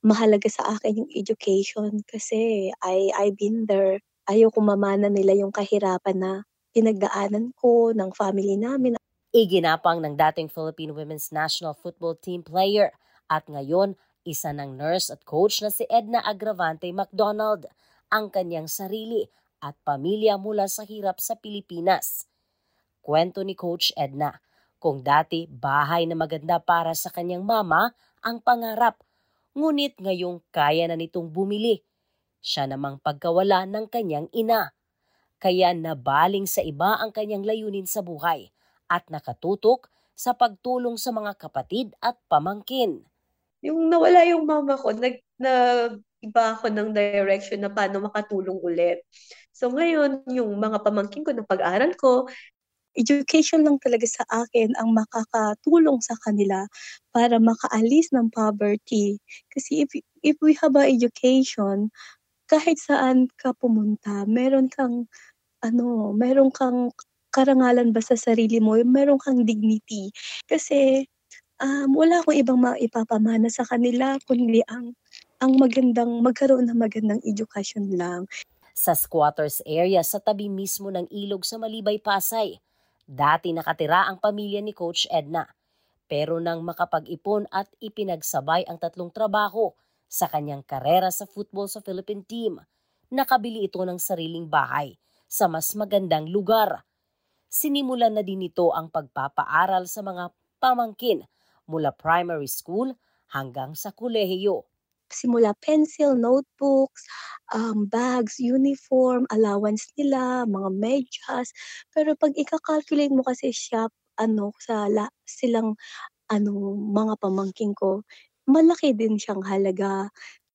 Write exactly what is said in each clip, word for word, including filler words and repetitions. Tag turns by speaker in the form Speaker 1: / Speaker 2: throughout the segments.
Speaker 1: mahalaga sa akin yung education kasi I I've been there. Ayokong mamana nila yung kahirapan na pinagdaanan ko, ng family namin.
Speaker 2: Iginapang ng dating Philippine Women's National Football Team player at ngayon isa ng nurse at coach na si Edna Agravante McDonald ang kanyang sarili at pamilya mula sa hirap sa Pilipinas. Kwento ni Coach Edna, kung dati bahay na maganda para sa kanyang mama ang pangarap, ngunit ngayong kaya na nitong bumili. Siya namang pagkawala ng kanyang ina. Kaya nabaling sa iba ang kanyang layunin sa buhay at nakatutok sa pagtulong sa mga kapatid at pamangkin.
Speaker 3: Yung nawala yung mama ko, nag, nag-iba ako ng direction na paano makatulong ulit. So ngayon, yung mga pamangkin ko na pag-aral ko,
Speaker 1: Education lang talaga sa akin ang makakatulong sa kanila para makaalis ng poverty. Kasi if if we have a education, kahit saan ka pumunta, meron kang ano, meron kang karangalan ba sa sarili mo, meron kang dignity. Kasi um, wala akong ibang maipapamana sa kanila kundi ang ang magandang magkaroon ng magandang edukasyon lang.
Speaker 2: Sa squatters area sa tabi mismo ng ilog sa Malibay, Pasay, dati nakatira ang pamilya ni Coach Edna. Pero nang makapag-ipon at ipinagsabay ang tatlong trabaho sa kanyang karera sa football sa Philippine team, nakabili ito ng sariling bahay sa mas magandang lugar. Sinimulan na din ito ang pagpapaaral sa mga pamangkin mula primary school hanggang sa kolehiyo.
Speaker 1: Simula pencil, notebooks, um, bags, uniform, allowance nila, mga medyas. Pero pag ika-calculate mo kasi siya, ano, sa la, silang ano, mga pamangkin ko, malaki din siyang halaga.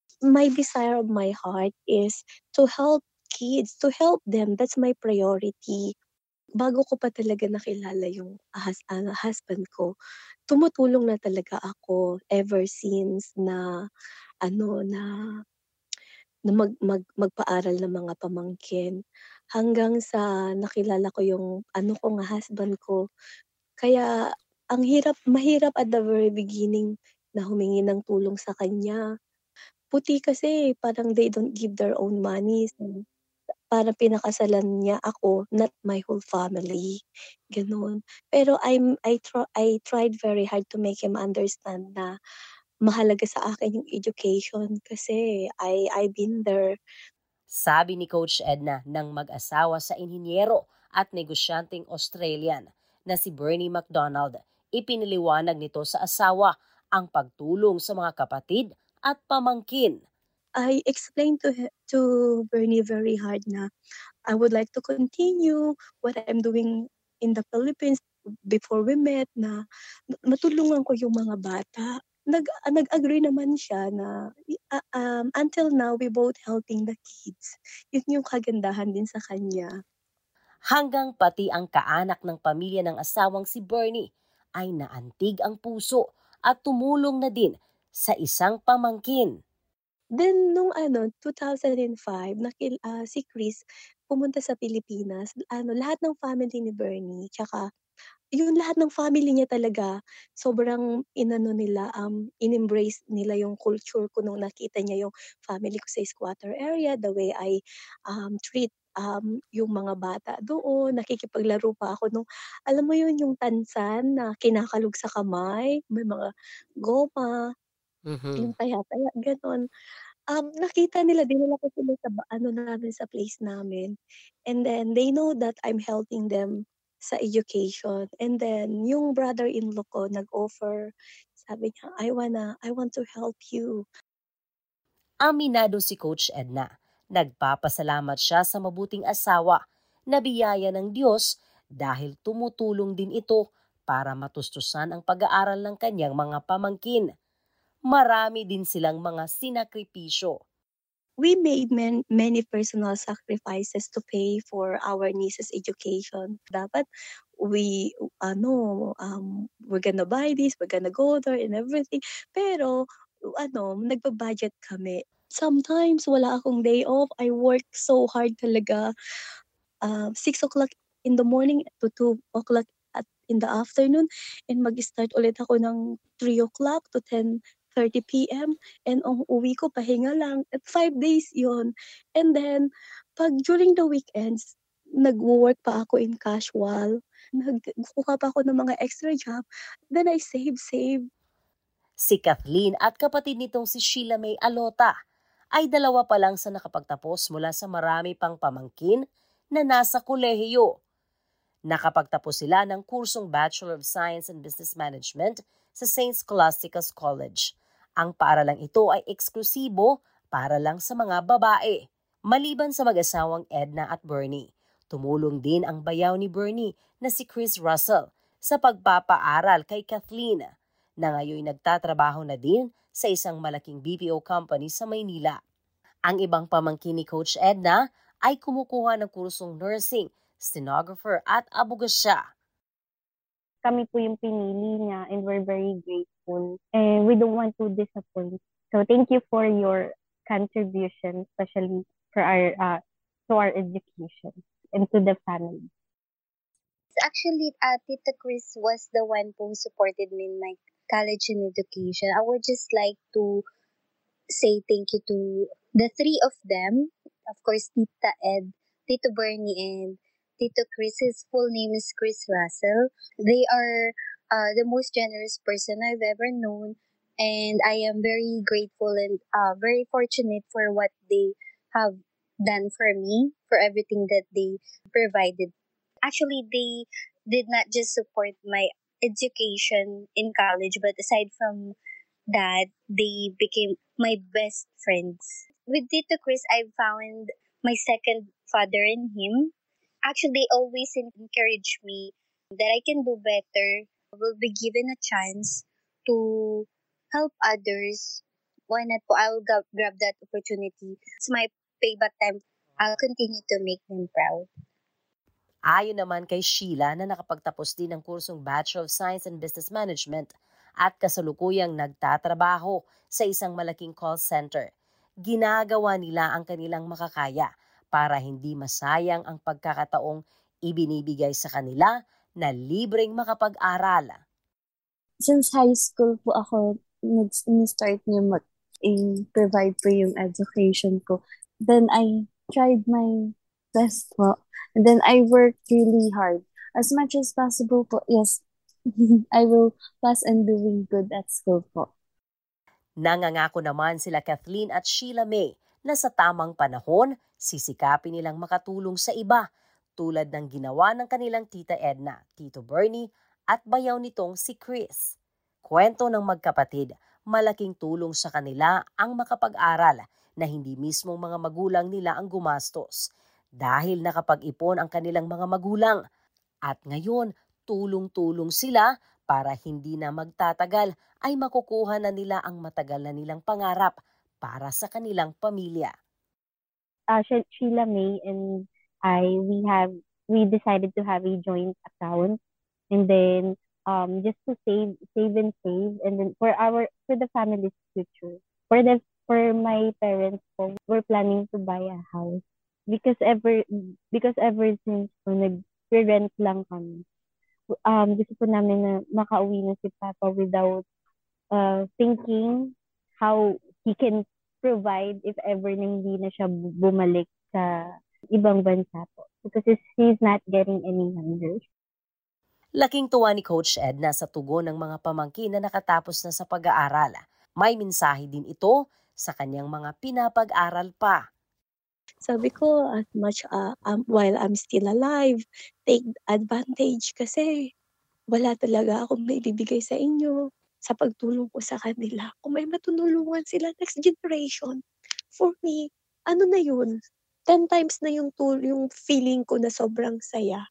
Speaker 1: My desire of my heart is to help kids, to help them. That's my priority. Bago ko pa talaga nakilala yung hus- ah, husband ko, tumutulong na talaga ako ever since na ano na na mag mag magpaaral ng mga pamangkin, hanggang sa nakilala ko yung ano ko nga, husband ko. Kaya ang hirap mahirap at the very beginning na humingi ng tulong sa kanya. Puti kasi parang they don't give their own money, so parang pinakasalan niya ako, not my whole family, gano'n. Pero I'm I try I tried very hard to make him understand na mahalaga sa akin yung education kasi I I've been there.
Speaker 2: Sabi ni Coach Edna ng mag-asawa sa inhinyero at negosyanteng Australian na si Bernie McDonald, ipiniliwanag nito sa asawa ang pagtulong sa mga kapatid at pamangkin.
Speaker 1: I explained to he to Bernie very hard na I would like to continue what I'm doing in the Philippines before we met, na ma- matulungan ko yung mga bata. Nag ah, nag-agree naman siya na i ah, um, until now we both helping the kids. Yun yung kagandahan din sa kanya.
Speaker 2: Hanggang pati ang kaanak ng pamilya ng asawang si Bernie ay naantig ang puso at tumulong na din sa isang pamangkin.
Speaker 1: Then nung ano two thousand five nakil ah, si Chris pumunta sa Pilipinas, ano lahat ng family ni Bernie tsaka yung lahat ng family niya talaga sobrang inano nila, um, in-embrace nila yung culture ko nung nakita niya yung family ko sa squatter area, the way I, um, treat, um, yung mga bata doon, nakikipaglaro pa ako nung alam mo yun yung tansan na kinakalog sa kamay, may mga goma, yung
Speaker 2: Mhm.
Speaker 1: taya-taya gano'n. Um, nakita nila, dinala ko sila sa ba ano namin, sa place namin, and then they know that I'm helping them sa education, and then yung brother-in-law ko nag-offer, sabi niya, "I wanna I want to help you."
Speaker 2: Aminado si Coach Edna. Nagpapasalamat siya sa mabuting asawa na biyaya ng Diyos dahil tumutulong din ito para matustusan ang pag-aaral ng kanyang mga pamangkin. Marami din silang mga sinakripisyo.
Speaker 1: We made man many personal sacrifices to pay for our niece's education. Dapat we ano, um, we're gonna buy this, we're gonna go there and everything. Pero ano, nagba-budget kami. Sometimes wala akong day off, I work so hard talaga. Um, six o'clock in the morning to two o'clock at in the afternoon, and mag-start ulit ako ng three o'clock to ten thirty p m and ang uwi ko pahinga lang at five days yon. And then 'pag during the weekends, nagwo-work pa ako in casual, nagkukuha pa ako ng mga extra job, then I save, save.
Speaker 2: Si Kathleen at kapatid nitong si Sheila May Alota ay dalawa pa lang sa nakapagtapos mula sa marami pang pamangkin na nasa kolehiyo. Nakapagtapos sila ng kursong Bachelor of Science in Business Management sa Saint Scholastica's College. Ang paaralang ito ay eksklusibo para lang sa mga babae. Maliban sa mag-asawang Edna at Bernie, tumulong din ang bayaw ni Bernie na si Chris Russell sa pagpapaaral kay Kathleen, na ngayon nagtatrabaho na din sa isang malaking B P O company sa Maynila. Ang ibang pamangkin ni Coach Edna ay kumukuha ng kursong nursing, stenographer at abogasya.
Speaker 4: Kami po yung pinili niya and we're very grateful. And we don't want to disappoint. So thank you for your contribution, especially for our uh, to our education and to the family.
Speaker 5: Actually, uh, Tita Chris was the one who supported me in my college and education. I would just like to say thank you to the three of them. Of course, Tita Ed, Tito Bernie, and Tito Chris. His full name is Chris Russell. They are uh, the most generous person I've ever known, and I am very grateful and uh, very fortunate for what they have done for me, for everything that they provided. Actually, they did not just support my education in college, but aside from that, they became my best friends. With Tito Chris, I found my second father in him. Actually, they always encourage me that I can do better, will be given a chance to help others. Why not po? I'll grab, grab that opportunity. It's my payback time. I'll continue to make them proud.
Speaker 2: Ayon naman kay Sheila na nakapagtapos din ng kursong Bachelor of Science in Business Management at kasalukuyang nagtatrabaho sa isang malaking call center, ginagawa nila ang kanilang makakaya para hindi masayang ang pagkakataong ibinibigay sa kanila na libreng makapag-aral.
Speaker 4: Since high school po ako, nag-start niya mag-provide po yung education ko. Then I tried my best po. And then I worked really hard. As much as possible po, yes, I will pass and doing good at school po.
Speaker 2: Nangangako naman sila Kathleen at Sheila May na sa tamang panahon, sisikapin nilang makatulong sa iba tulad ng ginawa ng kanilang Tita Edna, Tito Bernie at bayaw nitong si Chris. Kwento ng magkapatid, malaking tulong sa kanila ang makapag-aral na hindi mismong mga magulang nila ang gumastos dahil nakapag-ipon ang kanilang mga magulang at ngayon tulong-tulong sila para hindi na magtatagal ay makukuha na nila ang matagal na nilang pangarap para sa kanilang pamilya.
Speaker 4: Uh, Sheila May and I, we have we decided to have a joint account, and then um just to save save and save, and then for our for the family's future, for the for my parents po, we're planning to buy a house because ever because ever since po nag-rent lang kami. Um, gusto po namin na makauwi na si Papa without uh, thinking how he can provide if ever na hindi na siya bumalik sa ibang bansa po. Because he's not getting any younger.
Speaker 2: Laking tuwa ni Coach Edna sa tugon ng mga pamangkin na nakatapos na sa pag-aaral. May mensahe din ito sa kanyang mga pinapag-aral pa.
Speaker 1: Sabi ko, as much uh, um, while I'm still alive, take advantage kasi wala talaga akong maibibigay sa inyo sa pagtulong ko sa kanila. Kung may matutulungan sila next generation, for me, ano na yun? Ten times na yung, tool, yung feeling ko na sobrang saya.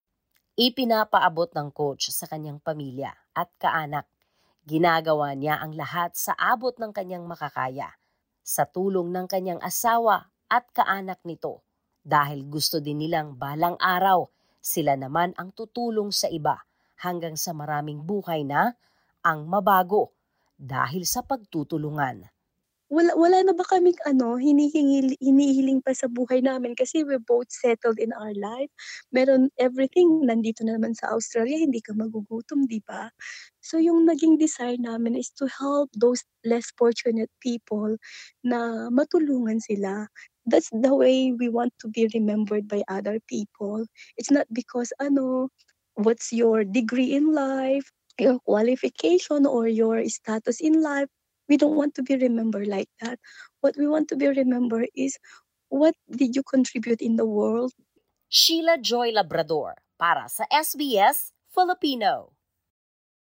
Speaker 2: Ipinapaabot ng coach sa kanyang pamilya at kaanak. Ginagawa niya ang lahat sa abot ng kanyang makakaya, sa tulong ng kanyang asawa at kaanak nito, dahil gusto din nilang balang araw sila naman ang tutulong sa iba hanggang sa maraming buhay na ang mabago dahil sa pagtutulungan.
Speaker 1: wala wala na ba kaming ano, hinihingi hinihiling pa sa buhay namin kasi we're both settled in our life. Meron everything nandito na naman sa Australia, hindi ka magugutom, 'di ba? So yung naging desire namin is to help those less fortunate people na matulungan sila. That's the way we want to be remembered by other people. It's not because ano, what's your degree in life, your qualification or your status in life. We don't want to be remembered like that. What we want to be remembered is what did you contribute in the world?
Speaker 2: Sheila Joy Labrador para sa S B S Filipino.